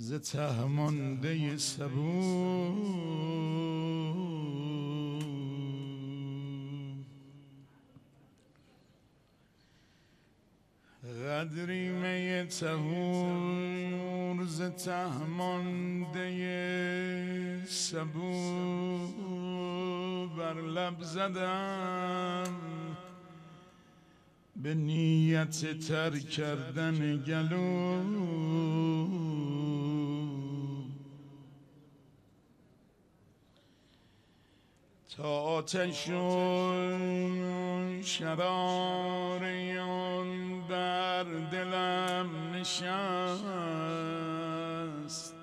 ز ته مانده صبور قدری می طهور ز ته مانده صبور بر لب زدم به نیت تر کردن گلو تا آتش و شراریان بر دلم نشست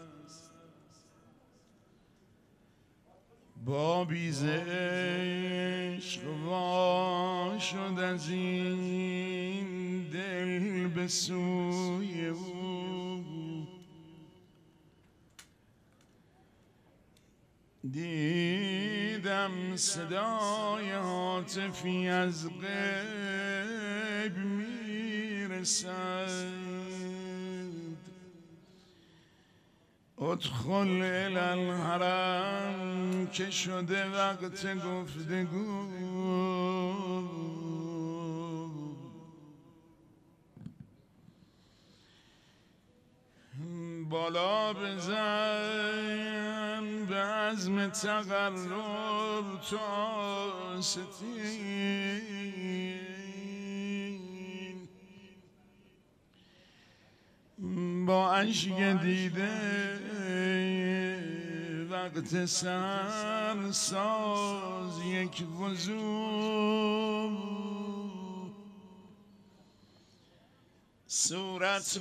با بیز عشق وا شد از این دل به سوی او دیدم صدای هاتفی از غیب میرسد ادخل الی الحرم که شده وقت گفتگو بالا بزن به عزم تقرب تا ستین با اشک دیده وقت سر ساز یک وضو صورت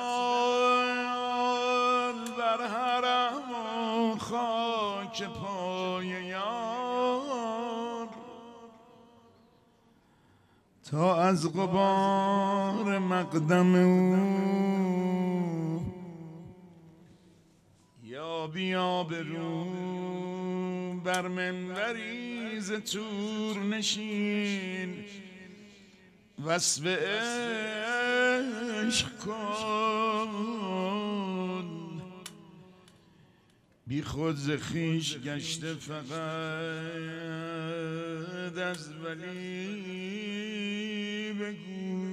بمال بر حرم و خاک پای یار تا از غبار مقدم او یا بیا برو بر منبری ز طور نشین وصف عشق کن بی خود ز خویش گشته فقط از ولی بگو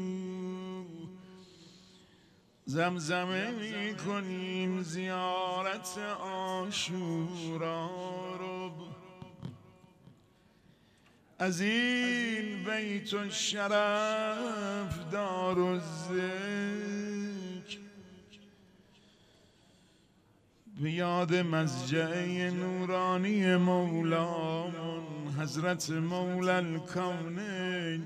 زمزمه می کنیم زیارت عاشورا رو از این بیت الشرف دار الذکر به یاد مضجع نورانی مولامون حضرت مولا الکونین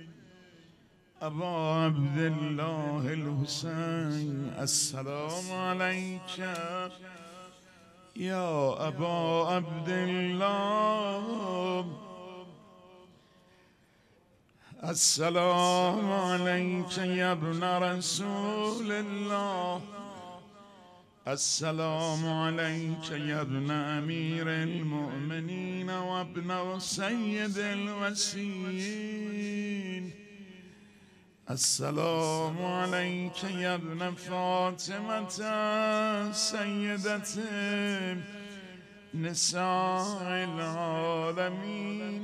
ابا عبدالله الحسین السلام علیک یا ابا عبدالله السلام علیک یا ابن رسول الله السلام علیک یا ابن امیر المؤمنین و ابن سید الوصیین السلام علیک یا ابن فاطمة سیدة نساء العالمین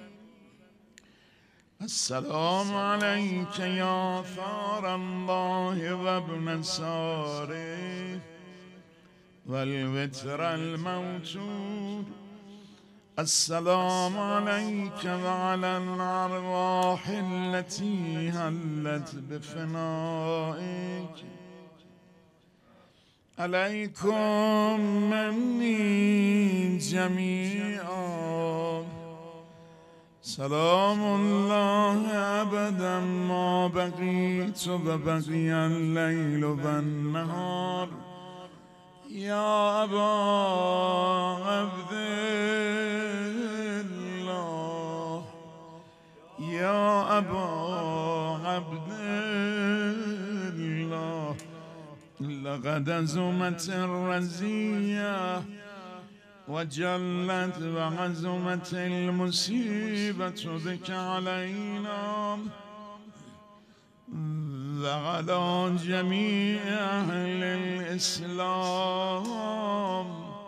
السلام علیک یا ثار الله و ابن ساره والوتر الموتور السلام عليك وعلى الأرواح التي هلت بفنائك عليكم مني جميعا سلام الله أبدا ما بقيت وبقي الليل والنهار يا أبا عبد الله يا أبا عبد الله لقد عزمت الرزية وجلت وعزمت المصيبة بك علينا وعلى جميع أهل الإسلام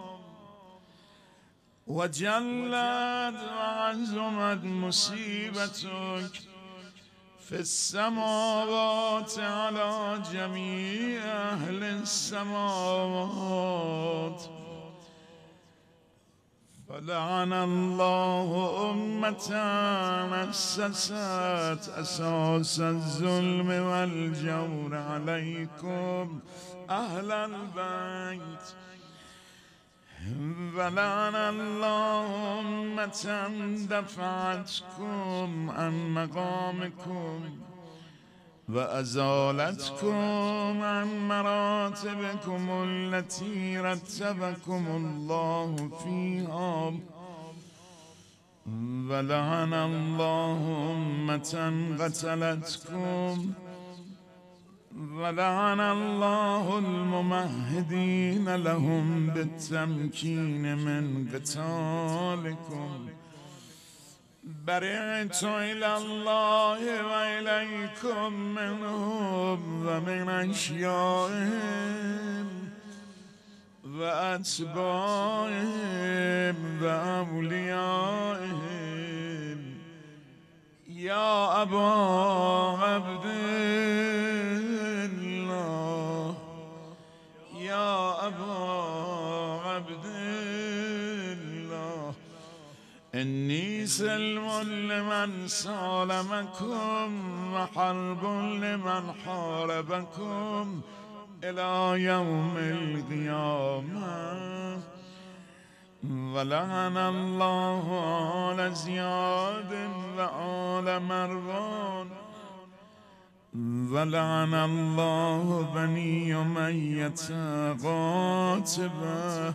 وجلت وعظمت مصيبتك في السماوات على جميع أهل السماوات فلعن الله أمة أسست أساس الظلم والجور عليكم أهل البيت ولعن الله أمة دفعتكم عن مقامكم وأزالتكم عن مراتبكم التي رتبكم الله فيها ولعن الله أمة قتلتكم ولعن الله الممهدين لهم بالتمكين من قتالكم برئت إلى الله وإليكم منهم ومن أشيائهم وأتباعهم وأوليائهم يا أبا عبد الله يا أبا عبد الله إني سلم لمن سالمكم وحرب لمن حاربكم إلى يوم القيامة ولعن الله آل زياد وآل مروان ولعن الله بني أمية قاتبة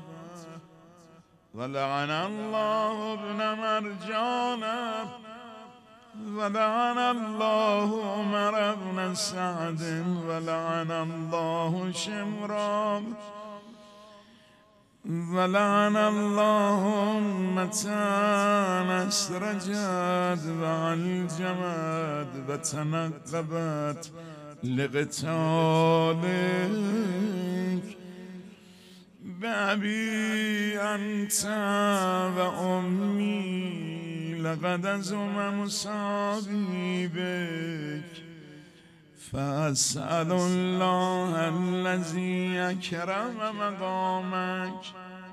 ولعن الله ابن مرجان ولعن الله عمر بن سعد ولعن الله شمران ولعن الله أمة أسرجت وعلجمت وتنقبت لقتالك بأبي أنت وأمي لقد أزم مصابي بك فأسأل الله الذي أكرم مقامك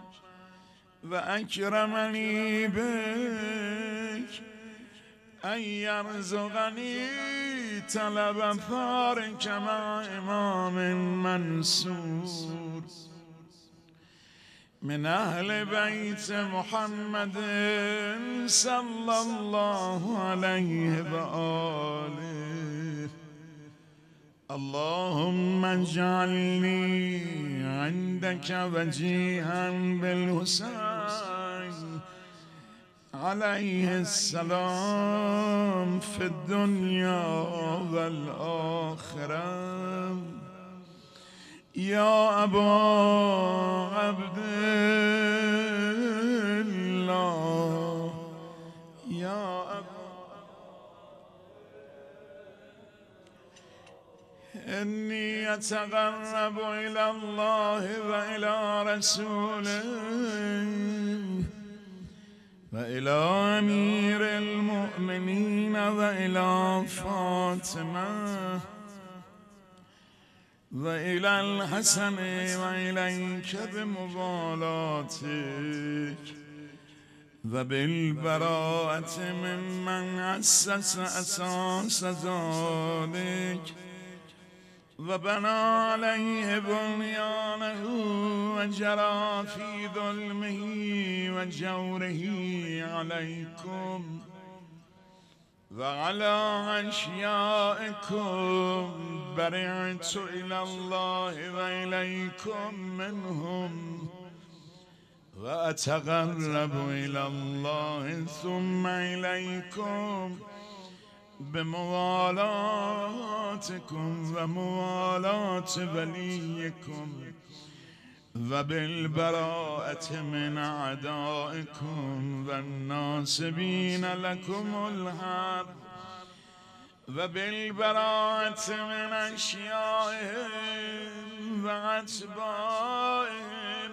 وأكرمني بك أن يرزقني طلب ثارك مع إمام منصور من أهل بيت محمد صلى الله عليه وآله اللهم اجعلني عندك وجيها بالحسين عليه السلام في الدنيا والآخرة يا أبا عبد الله يا إني أتقرب إلى الله وإلى رسوله وإلى أمير المؤمنين وإلى فاطمة وإلى الحسن وإليك بمبالاتك وبالبراءة ممن أسس أساس ذلك وبنى عليه بنيانه وجرى في ظلمه وجوره عليكم وعلى أشيائكم برعت إلى الله وإليكم منهم وأتقرب إلى الله ثم إليكم بموالاتكم وموالاة وليكم وبالبراءة من أعدائكم والناصبين لكم الحرب وبالبراءة من أشيائهم وأتباعهم.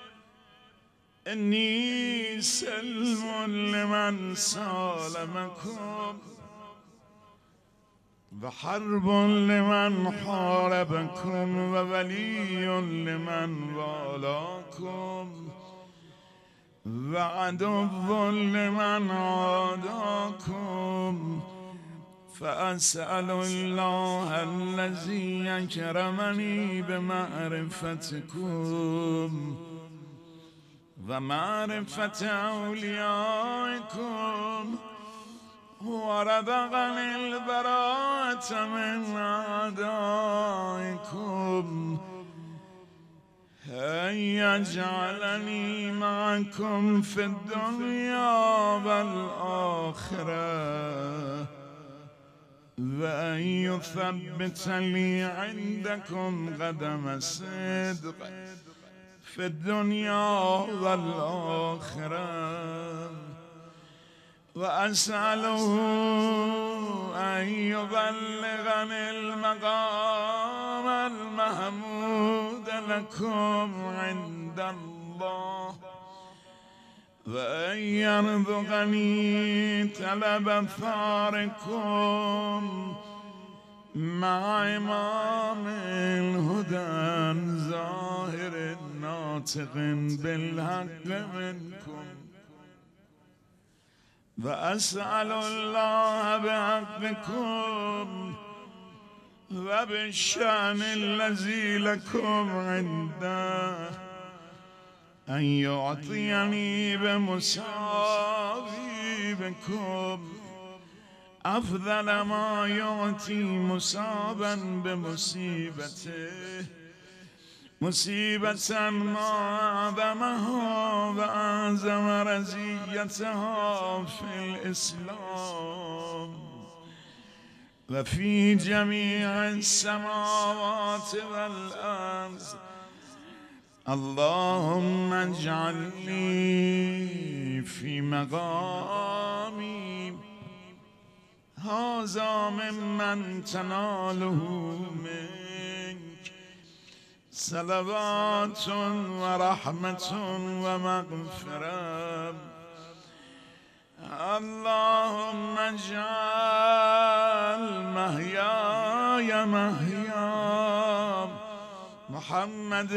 إني سلم لمن سالمكم وحرب لمن حاربكم وولي لمن والاكم وعدو لمن عاداكم. فأسأل الله الذي أكرمني بمعرفتكم ومعرفة أوليائكم ورزقني البراءة من أعدائكم، أن يجعلني معكم في الدنيا والآخرة، وأن يثبت لي عندكم قدم صدق في الدنيا والآخرة. وأسأله أن يبلغني المقام المحمود لكم عند الله، وأن يرزقني طلب ثاركم مع إمام الهدى ظاهر ناطق بالحق منكم. وأسأل الله بحقكم وبالشأن الذي لكم عنده أن يعطيني بمساوي بكم أفضل ما يعطي مصابا بمصيبته، مصيبة ما أعظمها وأعظم رزيتها في الإسلام وفي جميع السماوات والأرض. اللهم اجعلني في مقامي هذا ممن تناله منك صلوات ورحمة ومغفرة. اللهم اجعل محياي محيا محمد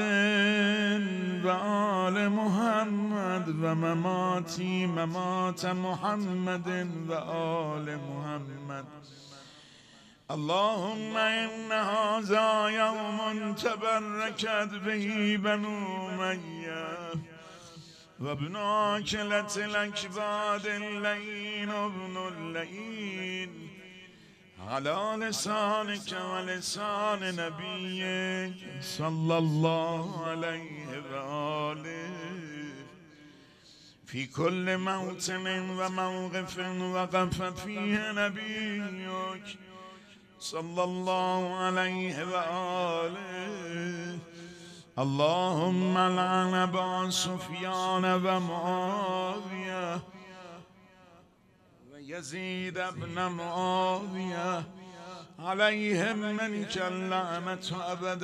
وآل محمد ومماتي ممات محمد وآل محمد. اللهم إن هذا يوم تبركت به بنو أمية وابن عاكلة الأكباد اللئين وابن اللئين على لسانك ولسان نبيك صلى الله عليه وآله في كل موطن وموقف وقف فيه نبيك صلى الله عليه وآله. اللهم لعن أبا سفيان ومعاوية ويزيد بن معاوية عليهم منك اللعنة أبد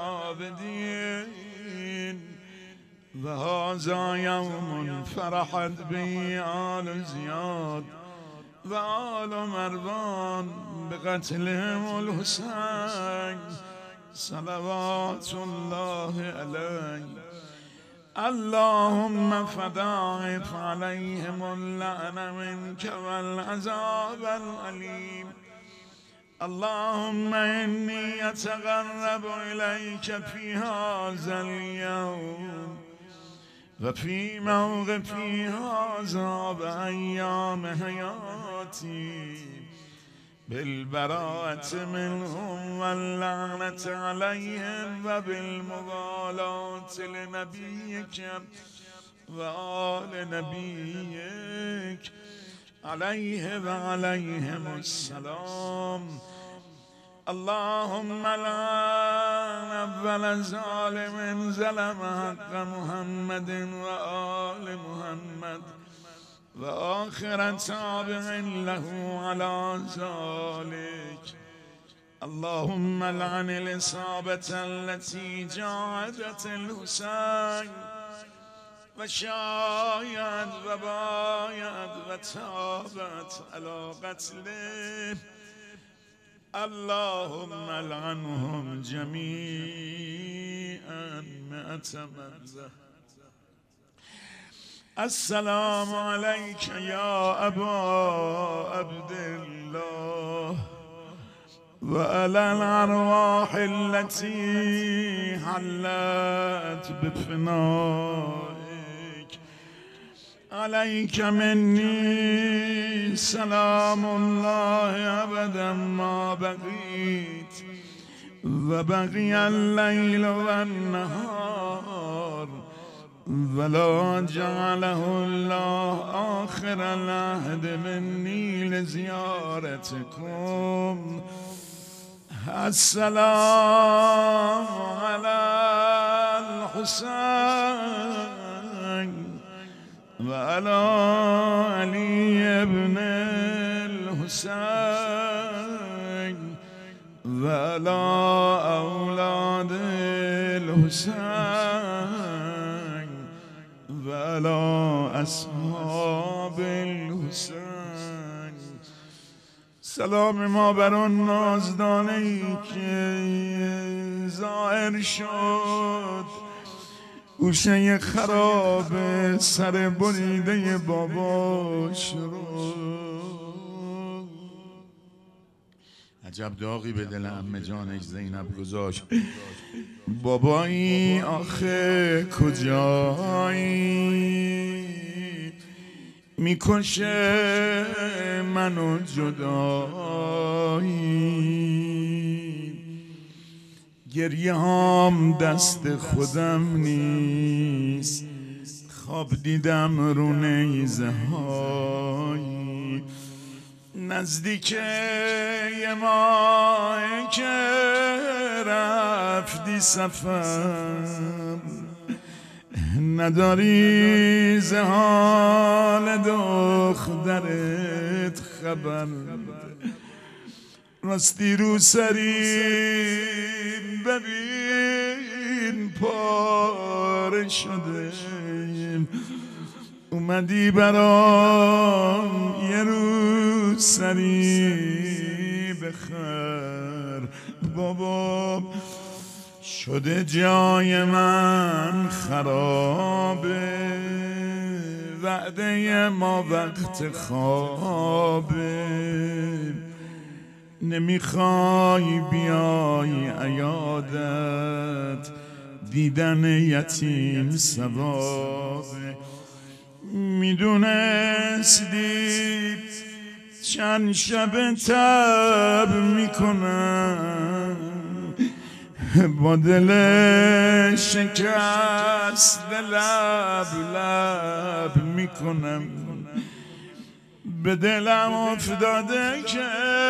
الآبدين. وهذا يوم فرحت به آل زياد وآل مروان بقتلهم الحسين صلوات الله عليه. اللهم فضاعف عليهم اللعنة منك والعذاب الأليم. اللهم إني أتقرب إليك في هذا اليوم وفي موقفي هذا وأيام حياتي بالبراءة منهم واللعنة عليهم وبالمغالاة لنبيك وآل نبيك عليه وعليهم السلام. اللهم لعن أول ظالم ظلم حق محمد وآل محمد وآخر تابع له على ذلك. اللهم لعن الإصابة التي جاعدت الحسين وشايد وبايد وتابت على قتله. اللهم لعنهم جميعا مئة مرة. السلام عليك يا أبا عبد الله وعلى الأرواح التي حلت بفنائك. عليك مني سلام الله أبدا ما بقيت وبقي الليل والنهار، ولا جعله الله آخر العهد مني لزيارتكم. السلام على الحسين وعلى علي بن الحسين وعلى أولاد الحسين وعلى أصحاب الحسين. سلام ما بر آن نازدانه‌ای که ظاهر شد گوشه خراب سر بریده باباش رو. عجب داغی به دل عمه جانش زینب گذاشت. بابایی آخه کجایی میکشه منو جدایی. گریه هام دست خودم نیست، خواب دیدم رو نیزه های. نزدیک یه ماه که رفتی سفر، نداری ز حال دخترت خبر. راستی رو سری ببین پاره شده، اومدی برام یه رو سری بخر. بابا شده جای من خرابه، وعده ما وقت خوابه. نمیخوای بیای عیادت، دیدن یتیم ثوابه. میدونستی چند شب تب میکنم، با دل شکست لب لب میکنم. به دلم افتاده که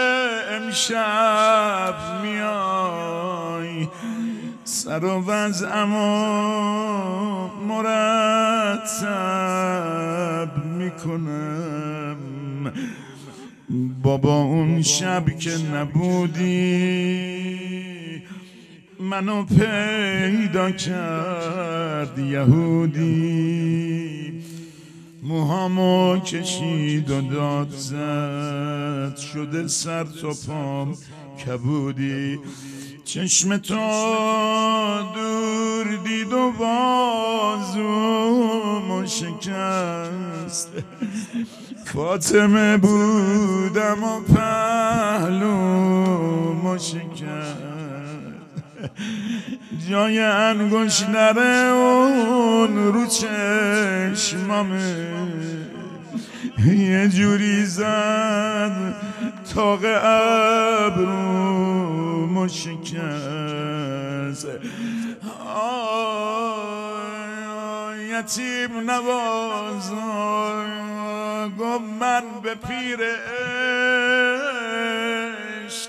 امشب میای، سر و وضعمو مرتب میکنم. بابا اون شب که نبودی منو پیدا کرد یهودی، موهامو کشید و داد زد، شده سر تا پام کبودی. چشم تو دور دید و بازومو شکست، فاطمه بودم و پهلومو شکست. جای انگشتر اون رو چشمامه، یه جوری زد تاق ابرومو شکست. یتیم نواز گفت من به پیر عشق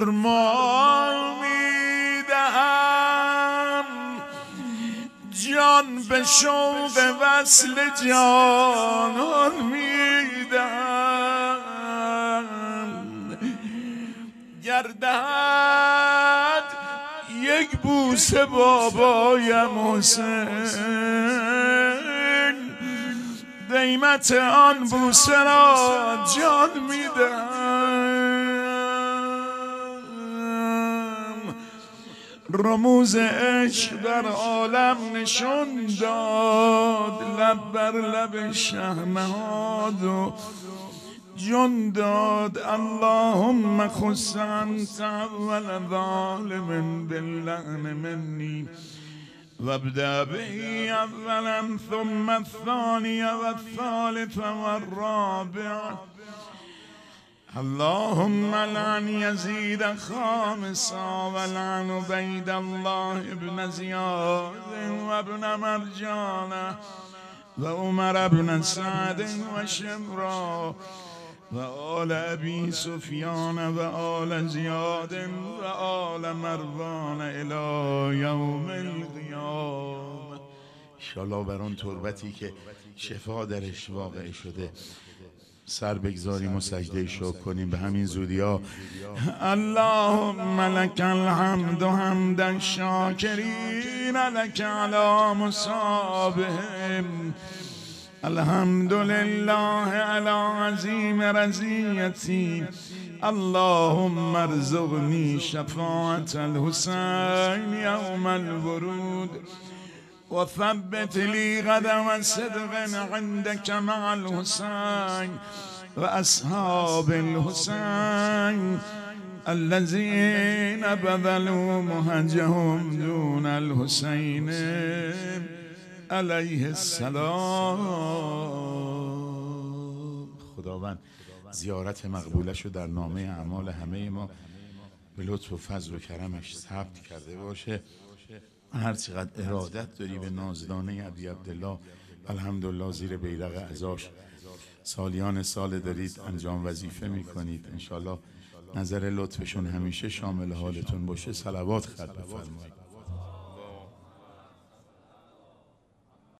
فرمان میدهم، جان جان به شوق وصل جانان میدم، گردد یک بوسه بابایم حسین، قیمت آن بوسه را جان میدم. رموز عشق در عالم نشون داد، لب بر لب شهنهاد و جون داد. اللهم خص انت اول ظالم باللعن منی وابدأ به اولا ثم الثاني والثالث والرابع. اللهم لعن يزيد خامسا ولعن عبيد الله ابن زياد وابن مرجان وعمر بن سعد وشمرا وآل أبي سفيان وآل زياد وآل مروان إلى يوم القيامة. انشاءالله بر اون تربتی که شفا درش واقع شده سر بگذاریم و سجده شکر کنیم به همین زودی ها. اللهم لك الحمد حمد الشاکرین لك علی مصابهم. الحمد لله على عظیم رضیتی. اللهم ارزقنی شفاعة الحسین یوم الورود وثبت لي قدم صدق عندك مع الحسين وأصحاب الحسين الذين بذلوا مهجهم دون الحسين علیه السلام. خداوند زیارت مقبولش رو در نامه اعمال همه ما به لطف و فضل و کرمش ثبت کرده باشه. هر چقدر ارادت داری به نازدانه ابی عبدالله الحمدلله زیر بیرق عزاش سالیان سال دارید انجام وظیفه میکنید. انشالله نظر لطفشون همیشه شامل حالتون باشه. صلوات خط بفرمایید.